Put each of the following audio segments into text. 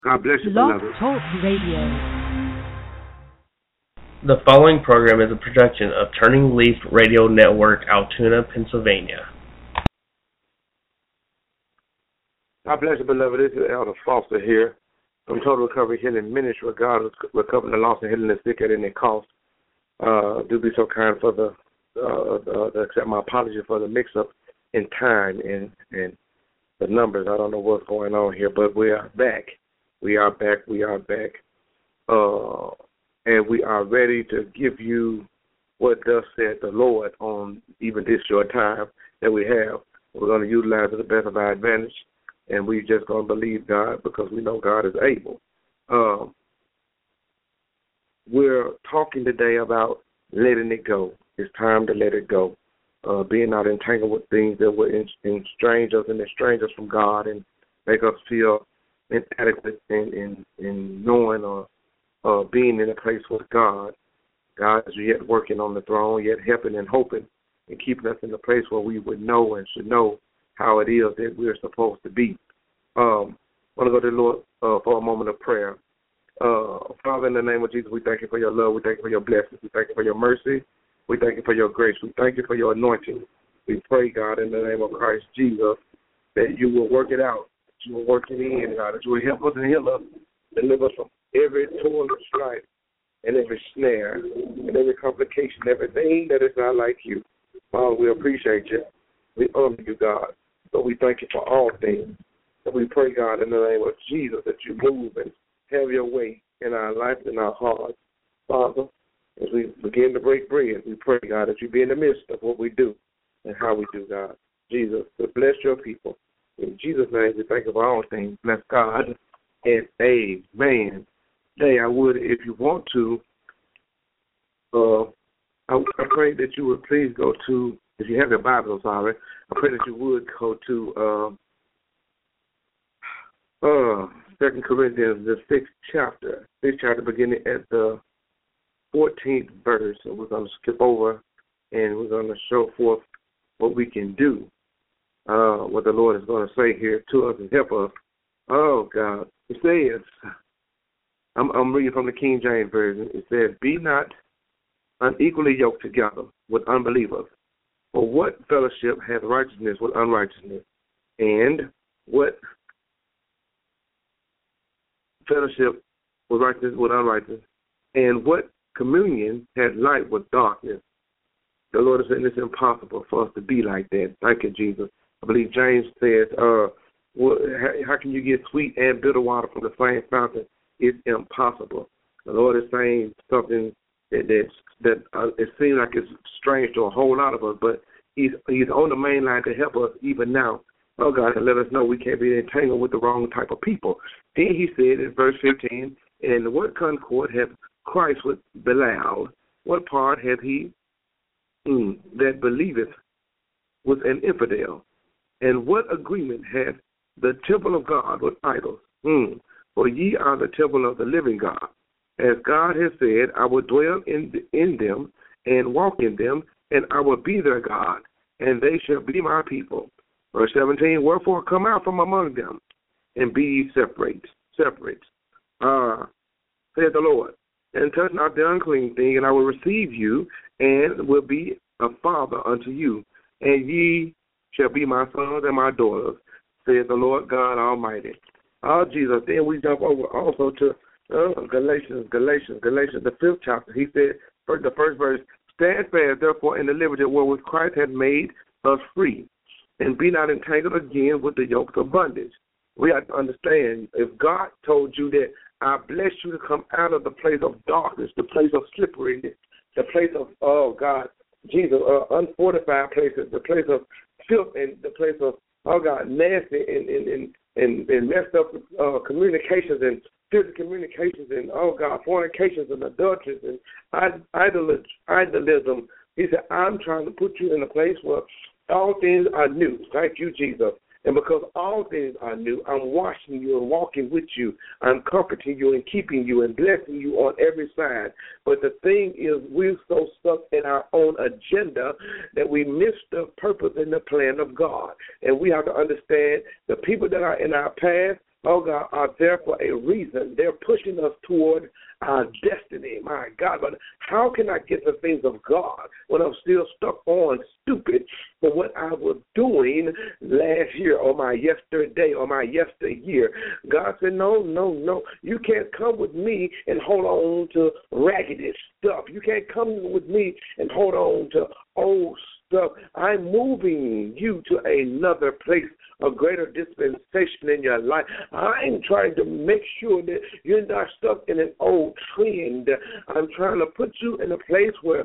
God bless you, Blog beloved. Talk Radio. The following program is a production of Turning Leaf Radio Network, Altoona, Pennsylvania. God bless you, beloved. This is Elder Foster here from Total Recovery Healing Ministry. God is recovering the lost and healing the sick at any cost. Do be so kind for accept my apology for the mix-up in time and the numbers. I don't know what's going on here, but we are back. We are back. And we are ready to give you what thus said the Lord on even this short time that we have. We're going to utilize it to the best of our advantage, and we just going to believe God because we know God is able. We're talking today about letting it go. It's time to let it go. Being not entangled with things that will estrange us and estrange us from God and make us feel inadequate in knowing or being in a place with God. God is yet working on the throne, yet helping and hoping and keeping us in a place where we would know and should know how it is that we're supposed to be. I want to go to the Lord for a moment of prayer. Father, in the name of Jesus, we thank you for your love. We thank you for your blessings. We thank you for your mercy. We thank you for your grace. We thank you for your anointing. We pray, God, in the name of Christ Jesus, that you will work it out, that you will work it in, God, that you will help us and heal us, deliver us from every toil and strife and every snare and every complication, everything that is not like you. Father, we appreciate you. We honor you, God. So we thank you for all things. And we pray, God, in the name of Jesus, that you move and have your way in our life and our hearts. Father, as we begin to break bread, we pray, God, that you be in the midst of what we do and how we do, God. Jesus, to bless your people. In Jesus' name, we thank you for all things. Bless God and amen. Today, I would, if you want to, I pray that you would please go to, if you have your Bible, I'm sorry, I pray that you would go to 2 Corinthians, the 6th chapter beginning at the 14th verse. So we're going to skip over and we're going to show forth what we can do, what the Lord is going to say here to us and help us. Oh, God. It says, I'm reading from the King James Version. It says, be not unequally yoked together with unbelievers. For what fellowship hath righteousness with unrighteousness? And what fellowship with righteousness with unrighteousness? And what communion hath light with darkness? The Lord is saying it's impossible for us to be like that. Thank you, Jesus. I believe James says, how can you get sweet and bitter water from the same fountain? It's impossible. The Lord is saying something that it seems like it's strange to a whole lot of us, but He's on the main line to help us even now. Oh, God, and let us know we can't be entangled with the wrong type of people. Then He said in verse 15, and what concord hath Christ with Belial? What part hath he that believeth with an infidel? And what agreement hath the temple of God with idols? For ye are the temple of the living God. As God has said, I will dwell in them and walk in them, and I will be their God, and they shall be my people. Verse 17, wherefore come out from among them, and be ye separate, saith the Lord, and touch not the unclean thing, and I will receive you, and will be a father unto you, and ye shall be my sons and my daughters, saith the Lord God Almighty. Oh, Jesus. Then we jump over also to Galatians, the 5th chapter. He said, the first verse, stand fast, therefore, in the liberty wherewith Christ hath made us free, and be not entangled again with the yokes of bondage. We have to understand, if God told you that I bless you to come out of the place of darkness, the place of slipperiness, the place of, oh, God, Jesus, unfortified places, the place of filth and the place of, oh, God, nasty and messed up communications and physical communications and, oh, God, fornications and adulteries and idolism. He said, I'm trying to put you in a place where all things are new. Thank you, Jesus. And because all things are new, I'm washing you and walking with you. I'm comforting you and keeping you and blessing you on every side. But the thing is, we're so stuck in our own agenda that we miss the purpose and the plan of God. And we have to understand the people that are in our past, oh God, are there for a reason. They're pushing us toward our destiny, my God. But how can I get the things of God when I'm still stuck on stupid for what I was doing last year or my yesterday or my yesteryear? God said, no. You can't come with me and hold on to raggedy stuff. You can't come with me and hold on to old stuff. I'm moving you to another place, a greater dispensation in your life. I'm trying to make sure that you're not stuck in an old trend. I'm trying to put you in a place where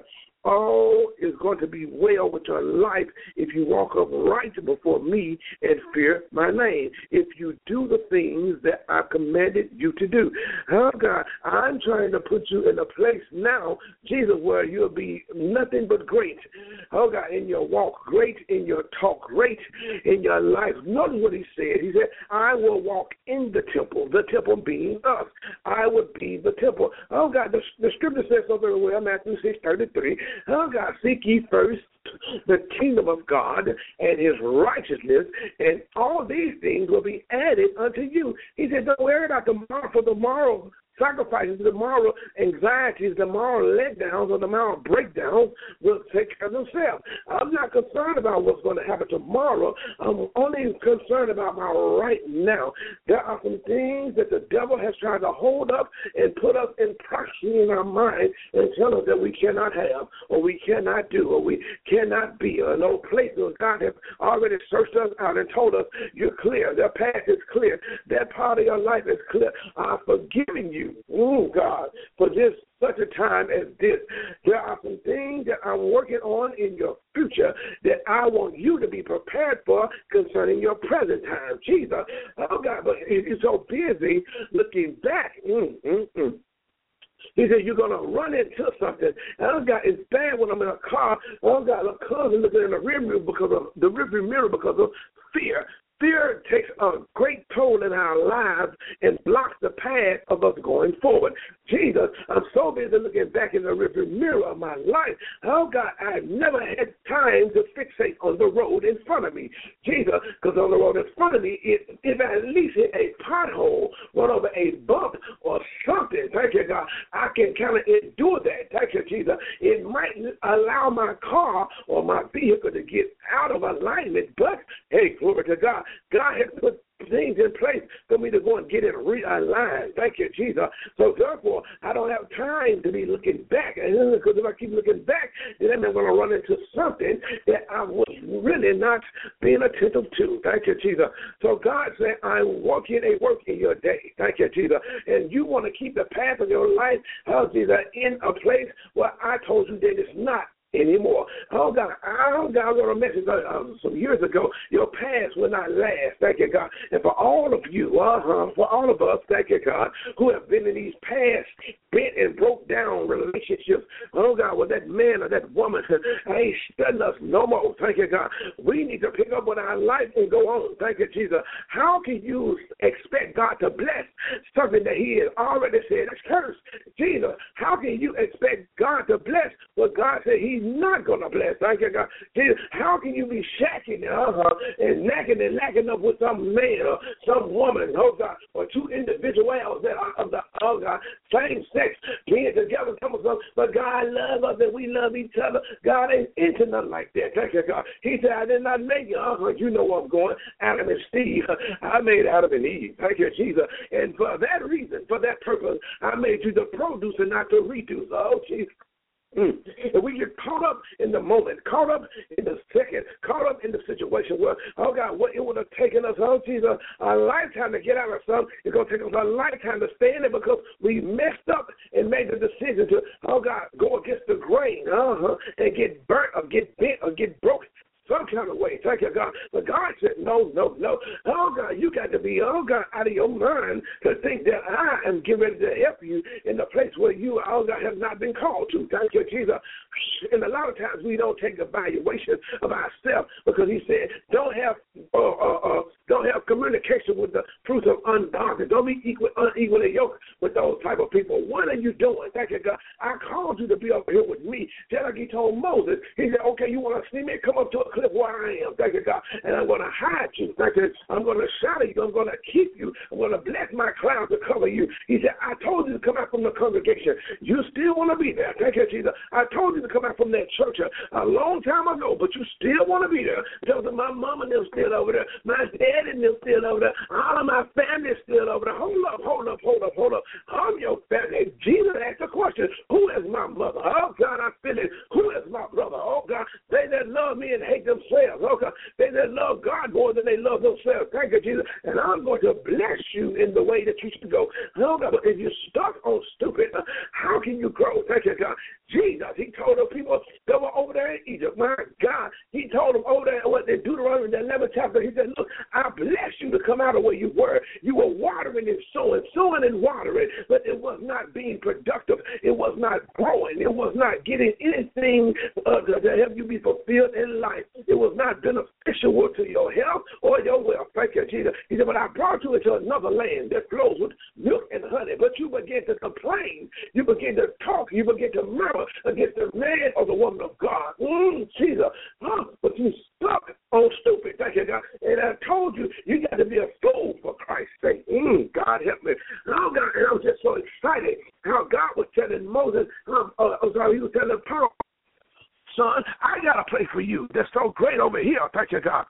all is going to be well with your life if you walk upright before me and fear my name. If you do the things that I commanded you to do. Oh, God, I'm trying to put you in a place now, Jesus, where you'll be nothing but great. Oh, God, in your walk, great in your talk, great in your life. Notice what he said. He said, I will walk in the temple being us. I would be the temple. Oh, God, the scripture says so very well, Matthew 6:33. Oh, God, seek ye first the kingdom of God and his righteousness, and all these things will be added unto you. He said, don't worry about tomorrow, for tomorrow sacrifices, the moral anxieties, the moral letdowns, or the moral breakdowns will take care of themselves. I'm not concerned about what's going to happen tomorrow. I'm only concerned about my right now. There are some things that the devil has tried to hold up and put us in proxy in our mind and tell us that we cannot have, or we cannot do, or we cannot be, or no place where God has already searched us out and told us, you're clear. Their path is clear. That part of your life is clear. I've forgiven you. God, for this such a time as this. There are some things that I'm working on in your future that I want you to be prepared for concerning your present time. Jesus, oh God, but you're so busy looking back. He said, you're going to run into something. And oh God, it's bad when I'm in a car. Oh God, I'm constantly looking in the rear mirror because of fear. Fear takes a great toll in our lives and blocks the path of us going forward. Jesus, I'm so busy looking back in the rearview mirror of my life. Oh, God, I've never had time to fixate on the road in front of me. Jesus, because on the road in front of me, if I at least hit a pothole, run over a bump or something, thank you, God, I can kind of endure that. Thank you, Jesus. It might allow my car or my vehicle to get out of alignment, but, hey, glory to God. God has put things in place for me to go and get it realigned. Thank you, Jesus. So therefore, I don't have time to be looking back. Because if I keep looking back, then I'm going to run into something that I was really not being attentive to. Thank you, Jesus. So God said, I'm working a work in your day. Thank you, Jesus. And you want to keep the path of your life, Jesus, in a place where I told you that it's not anymore. Oh God, I wrote a message some years ago. Your past will not last. Thank you, God. And for all of you, for all of us, thank you, God, who have been in these past bent and broke down relationships. Oh God, with that man or that woman, I ain't studying us no more. Thank you, God. We need to pick up with our life and go on. Thank you, Jesus. How can you expect God to bless something that He has already said is cursed? Jesus, how can you expect God to bless what God said He's not going to bless? Thank you, God. Jesus, how can you be shacking and knacking and lacking up with some man or some woman, oh God, or two individuals that are of the same sex being together, but God loves us and we love each other. God ain't into nothing like that. Thank you, God. He said, I did not make you. You know where I'm going. Adam and Steve. I made Adam and Eve. Thank you, Jesus. And for that reason, for that purpose, I made you the producer, not the reducer. Oh, Jesus. And we get caught up in the moment, caught up in the second, caught up in the situation where, oh God, what it would have taken us, oh Jesus, a lifetime to get out of something. It's going to take us a lifetime to stay in it because we messed up and made the decision to, oh God, go against the grain, and get burnt or get bent or get broken some kind of way. Thank you, God. But God said, no. Oh, God, you got to be, out of your mind to think that I am getting ready to help you in the place where you, God, have not been called to. Thank you, Jesus. And a lot of times we don't take evaluation of ourselves because He said, don't Don't have communication with the fruits of ungodliness. Don't be unequally yoked with those type of people. What are you doing? Thank you, God. I called you to be up here with me. Just like he told Moses. He said, okay, you want to see me? Come up to a cliff where I am. Thank you, God. And I'm going to hide you. Thank you. I'm going to shadow you. I'm going to keep you. I'm going to bless my cloud to cover you. He said, I told you to come out from the congregation. You still want to be there. Thank you, Jesus. I told you to come out from that church a long time ago, but you still want to be there. Because my mama and them still over there. My dad and them still over there. All of my family is still over there. Hold up. I'm your family. Jesus asked the question, who is my mother? Oh, God, I feel it. Who is my brother? Oh, God, they that love me and hate themselves. Oh, God, they that love God more than they love themselves. Thank you, Jesus. And I'm going to bless you in the way that you should go. Oh, God, but if you're stuck on stupid, how can you grow? Thank you, God. Jesus, he told the people that were over there in Egypt, my God, he told them over there in Deuteronomy, the 11th chapter, he said, look, I blessed you to come out of where you were. You were watering and sowing and watering, but it was not being productive. It was not growing. It was not getting anything to help you be fulfilled in life. It was not beneficial to your health or your wealth. Thank you, Jesus. He said, but I brought you into another land that flows with milk and honey, but you begin to complain. You begin to talk. You begin to murmur against the man or the woman of God. Jesus. But you stuck on stupid. Thank you, God. And I told you, you got to be a fool for Christ's sake. God help me. Oh, God, and I'm just so excited how God was telling Moses, he was telling Paul, son, I got a place for you that's so great over here. Thank you, God.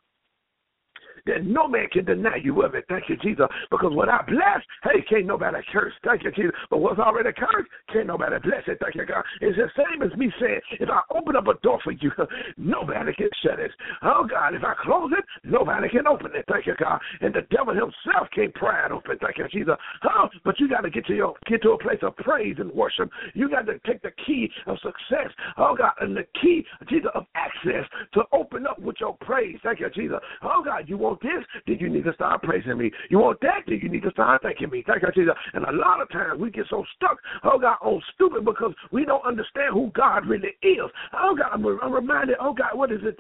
That no man can deny you of it. Thank you, Jesus. Because when I bless, hey, can't nobody curse. Thank you, Jesus. But what's already cursed, can't nobody bless it. Thank you, God. It's the same as me saying, if I open up a door for you, nobody can shut it. Oh, God, if I close it, nobody can open it. Thank you, God. And the devil himself can't pry it open. Thank you, Jesus. But you got to get to a place of praise and worship. You got to take the key of success. Oh, God, and the key, Jesus, of access to open up with your praise. Thank you, Jesus. Oh, God, you want this, then you need to start praising me. You want that, then you need to start thanking me. Thank you, Jesus. And a lot of times we get so stuck, oh God, on stupid because we don't understand who God really is. Oh God, I'm reminded, oh God, what is it?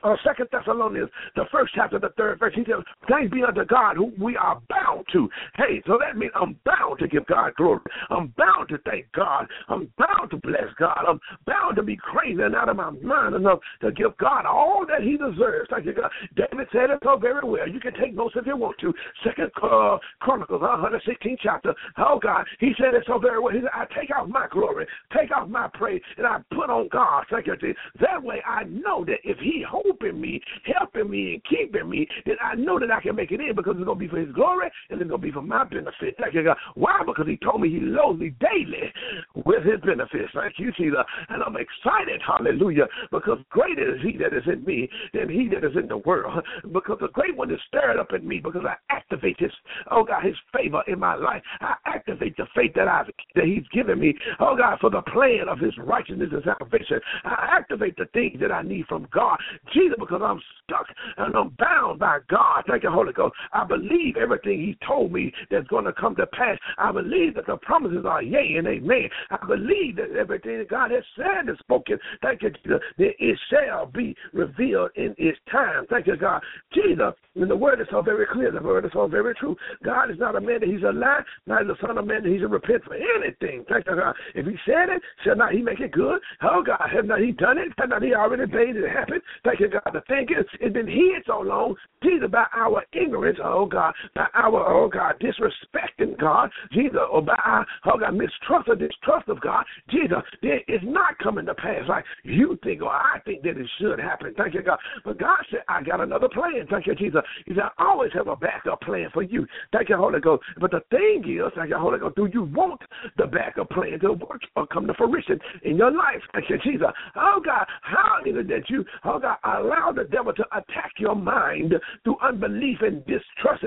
2 Thessalonians, the 1st chapter, the 3rd verse. He says, thanks be unto God who we are bound to. Hey, so that means I'm bound to give God glory. I'm bound to thank God. I'm bound to bless God. I'm bound to be crazy and out of my mind enough to give God all that he deserves. Thank you, God. David said it so very well. You can take notes if you want to. 2 Chronicles, 116th chapter. Oh, God, he said it so very well. He said, I take off my glory, take off my praise, and I put on God. Thank you, Jesus. That way I know that if he hoping me, helping me, and keeping me, then I know that I can make it in because it's going to be for his glory and it's going to be for my benefit. Thank you, God. Why? Because he told me he loads me daily with his benefits. Thank you, Jesus. And I'm excited, hallelujah, because greater is he that is in me than he that is in the world. Because the great one is stirred up in me because I activate his, oh God, his favor in my life. I activate the faith that he's given me, oh God, for the plan of his righteousness and salvation. I activate the things that I need from God, Jesus, because I'm stuck and I'm bound by God. Thank you, Holy Ghost. I believe everything he told me that's going to come to pass. I believe that the promises are yea and amen. I believe that everything that God has said and spoken, thank you, Jesus, that it shall be revealed in its time. Thank you, God. Jesus, and the word is so very clear. The word is so very true. God is not a man that he's a lie, not the son of man that he's a repent for anything. Thank you, God. If he said it, shall not he make it good? Oh, God, have not he done it? Have not he already made it happen? Thank you, God. The thing is, it's been hid so long, Jesus, by our ignorance, oh, God, by our, oh, God, disrespecting God, Jesus, or by our, oh, God, mistrust or distrust of God, Jesus, it's not coming to pass like you think or I think that it should happen. Thank you, God. But God said, I got another plan. Thank you, Jesus. He said, I always have a backup plan for you. Thank you, Holy Ghost. But the thing is, thank you, Holy Ghost, do you want the backup plan to work or come to fruition in your life? Thank you, Jesus. Oh, God, how is it that you, oh, God, allow the devil to attack your mind through unbelief and distrust,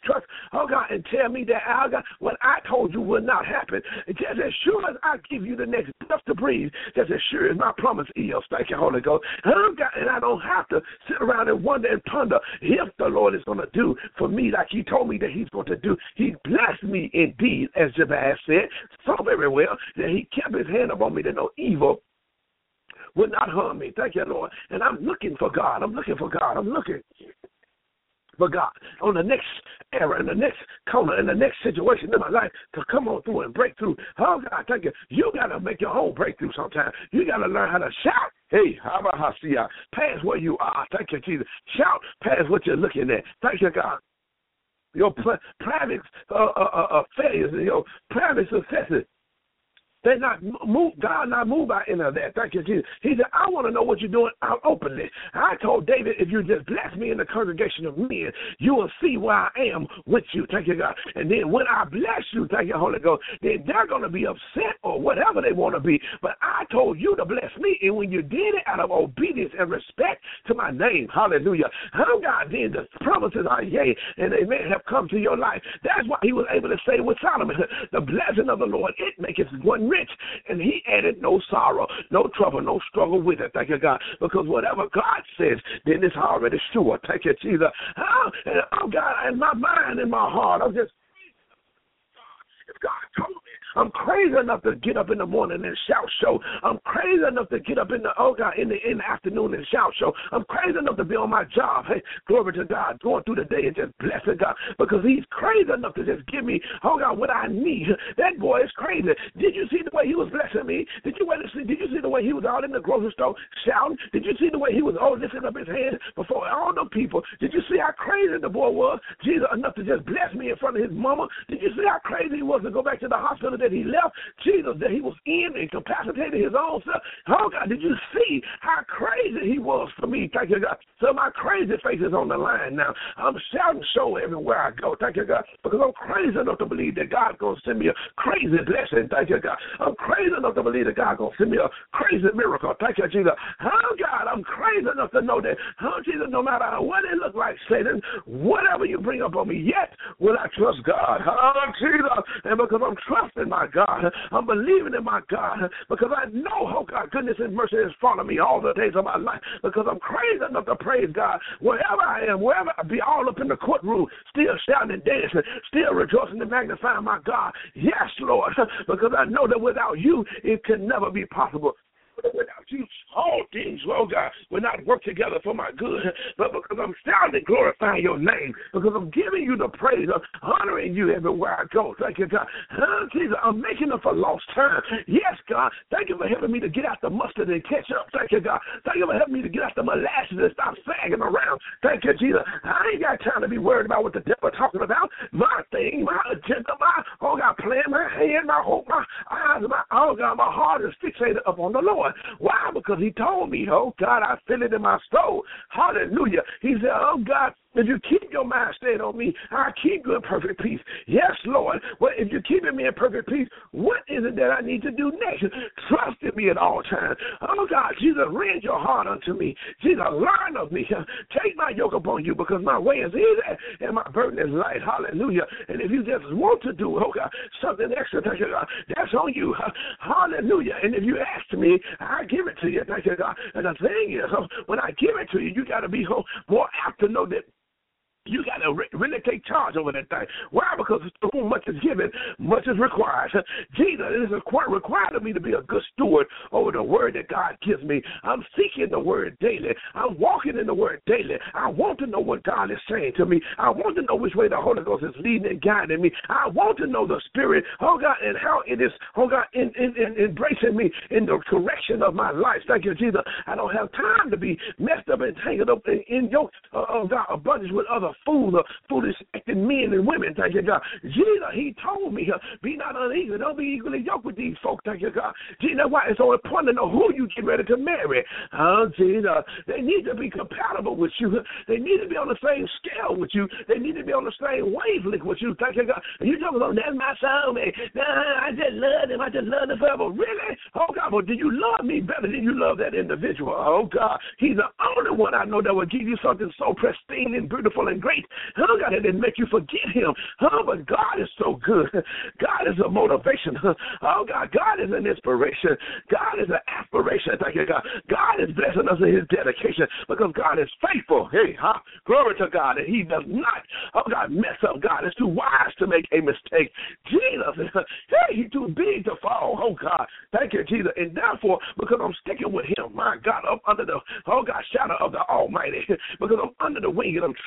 oh, God, and tell me that, oh, God, what I told you will not happen. Just as sure as I give you the next breath to breathe, just as sure as my promise is. Thank you, Holy Ghost. Oh, God, and I don't have to sit around and wonder and ponder if the Lord is going to do for me like he told me that he's going to do. He blessed me indeed, as Jabez said, so very well, that he kept his hand upon me that no evil would not harm me. Thank you, Lord. And I'm looking for God. I'm looking for God. I'm looking But God, on the next era, in the next corner, in the next situation in my life, to come on through and break through. Oh, God, thank you. You got to make your own breakthrough sometime. You got to learn how to shout. Hey, how about Hasia? Past where you are. Thank you, Jesus. Shout past what you're looking at. Thank you, God. Your private failures and your private successes. They're not moved. God not moved by any of that. Thank you, Jesus. He said, I want to know what you're doing out openly. I told David, if you just bless me in the congregation of men, you will see where I am with you. Thank you, God. And then when I bless you, thank you, Holy Ghost, then they're going to be upset or whatever they want to be. But I told you to bless me. And when you did it out of obedience and respect to my name, hallelujah, how God did the promises are yea, and they may have come to your life. That's why he was able to say with Solomon, the blessing of the Lord, it maketh one rich, and he added no sorrow, no trouble, no struggle with it. Thank you, God. Because whatever God says, then it's already sure. Thank you, Jesus. Oh, God, in my mind, in my heart, I'm just, if God told me, I'm crazy enough to get up in the morning and shout show. I'm crazy enough to get up in the in the afternoon and shout show. I'm crazy enough to be on my job. Hey, glory to God, going through the day and just blessing God because he's crazy enough to just give me, God, what I need. That boy is crazy. Did you see the way he was blessing me? Did you see the way he was out in the grocery store shouting? Did you see the way he was lifting up his hands before all the people? Did you see how crazy the boy was? Jesus enough to just bless me in front of his mama. Did you see how crazy he was to go back to the hospital that he left? Jesus, that he was in, incapacitated his own self. Oh, God, did you see how crazy he was for me? Thank you, God. So my crazy face is on the line now. I'm shouting show everywhere I go. Thank you, God, because I'm crazy enough to believe that God's going to send me a crazy blessing. Thank you, God. I'm crazy enough to believe that God's going to send me a crazy miracle. Thank you, Jesus. Oh, God, I'm crazy enough to know that, Jesus, no matter what it looks like, Satan, whatever you bring up on me, yet will I trust God. Oh, Jesus, and because I'm trusting my God, I'm believing in my God because I know, oh God, goodness and mercy is following me all the days of my life because I'm crazy enough to praise God wherever I am, wherever I be, all up in the courtroom, still shouting and dancing, still rejoicing and magnifying my God. Yes, Lord, because I know that without you, it can never be possible. Without you, all things, oh God, will not work together for my good. But because I'm shouting and glorifying your name, because I'm giving you the praise, I'm honoring you everywhere I go. Thank you, God. Jesus, I'm making up for lost time. Yes, God. Thank you for helping me to get out the mustard and catch up. Thank you, God. Thank you for helping me to get out the molasses and stop sagging around. Thank you, Jesus. I ain't got time to be worried about what the devil talking about. My thing, my agenda, oh God, plan, my hand, my hope, my eyes, oh God, my heart is fixated upon the Lord. Why? Because he told me, oh God, I feel it in my soul. Hallelujah. He said, oh God, if you keep your mind stayed on me, I'll keep you in perfect peace. Yes, Lord. Well, if you're keeping me in perfect peace, what is it that I need to do next? Trust in me at all times. Oh, God, Jesus, rend your heart unto me. Jesus, learn of me. Take my yoke upon you because my way is easy and my burden is light. Hallelujah. And if you just want to do, oh, God, something extra, thank you, God, that's on you. Hallelujah. And if you ask me, I give it to you. Thank you, God. And the thing is, when I give it to you, you got to be more apt to know that you got to really take charge over that thing. Why? Because to whom much is given, much is required. Jesus, it is required of me to be a good steward over the word that God gives me. I'm seeking the word daily. I'm walking in the word daily. I want to know what God is saying to me. I want to know which way the Holy Ghost is leading and guiding me. I want to know the Spirit, oh God, and how it is, oh God, in embracing me in the correction of my life. Thank you, Jesus. I don't have time to be messed up and tangled up in your, oh God, abundance with other fools, foolish acting men and women, thank you, God. Jesus, he told me, be not unequal, don't be equally yoked with these folks, thank you, God. Jesus, that's why it's so important to know who you get ready to marry. Oh, Jesus, they need to be compatible with you. They need to be on the same scale with you. They need to be on the same wavelength with you, thank you, God. And you talking about, that's my soulmate. Nah, I just love him. I just love him forever. Really? Oh, God, but do you love me better than you love that individual? Oh, God, he's the only one I know that will give you something so pristine and beautiful and great. Oh, God, it didn't make you forget him. Oh, but God is so good. God is a motivation. Oh, God, God is an inspiration. God is an aspiration. Thank you, God. God is blessing us in his dedication because God is faithful. Hey, glory to God. And he does not, oh, God, mess up. God is too wise to make a mistake. Jesus, hey, he's too big to fall. Oh, God, thank you, Jesus. And therefore, because I'm sticking with him, my God, up under the, oh, God, shadow of the Almighty, because I'm under the wing and I'm trusting in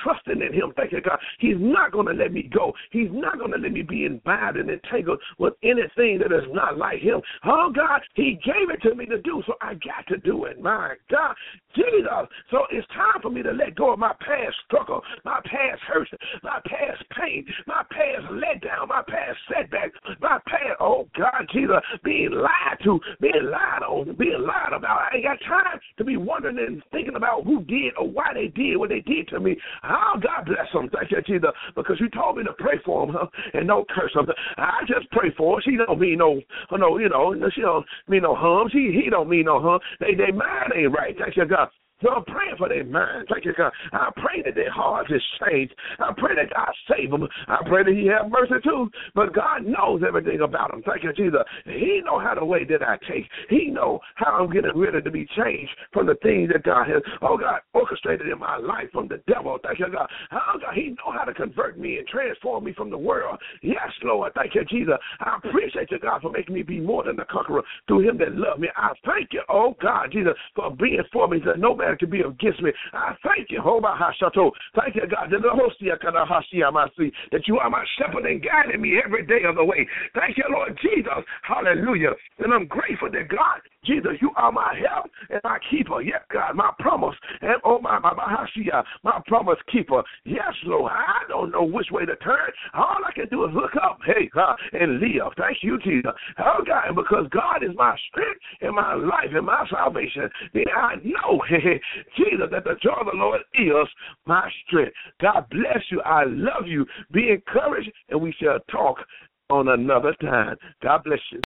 in him. Thank you, God. He's not going to let me go. He's not going to let me be involved and entangled with anything that is not like him. Oh, God, he gave it to me to do, so I got to do it. My God, Jesus. So it's time for me to let go of my past struggle, my past hurt, my past pain, my past letdown, my past setback, my past, oh, God, Jesus, being lied to, being lied on, being lied about. I ain't got time to be wondering and thinking about who did or why they did what they did to me. Oh, God bless them. Thank you, Jesus, because you told me to pray for them, and don't curse them. I just pray for her. She don't mean no, you know, she don't mean no harm. He don't mean no harm. They mind ain't right. Thank you, God. So I'm praying for their minds. Thank you, God. I pray that their hearts is changed. I pray that God save them. I pray that he have mercy too. But God knows everything about them. Thank you, Jesus. He know how the way that I take. He know how I'm getting ready to be changed from the things that God has, oh God, orchestrated in my life from the devil. Thank you, God. Oh God, he know how to convert me and transform me from the world. Yes, Lord. Thank you, Jesus. I appreciate you, God, for making me be more than a conqueror through him that loved me. I thank you, oh God, Jesus, for being for me that no man to be against me. I thank you, thank you, God, that you are my shepherd and guiding me every day of the way. Thank you, Lord Jesus. Hallelujah. And I'm grateful that God, Jesus, you are my help and my keeper. Yes, God, my promise. And my promise keeper. Yes, Lord. I don't know which way to turn. All I can do is look up, and live. Thank you, Jesus. Oh, God, and because God is my strength and my life and my salvation, then I know, Jesus, that the joy of the Lord is my strength. God bless you. I love you. Be encouraged, and we shall talk on another time. God bless you.